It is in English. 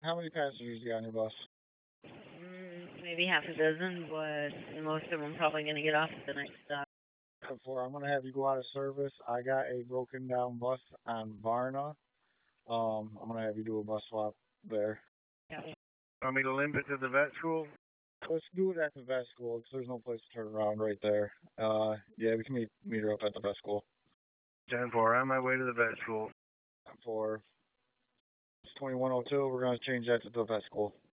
How many passengers you got on your bus? Maybe half a dozen, but most of them probably going to get off at the next stop. Before I'm gonna have you go out of service, I got a broken down bus on Varna. I'm gonna have you do a bus swap there. Yeah. Want me to limp it to the vet school? Let's do it at the vet school 'cause there's no place to turn around right there. Yeah, we can meet her up at the vet school 10-4, on my way to the vet school. for it's 2102. We're gonna change that to the vet school.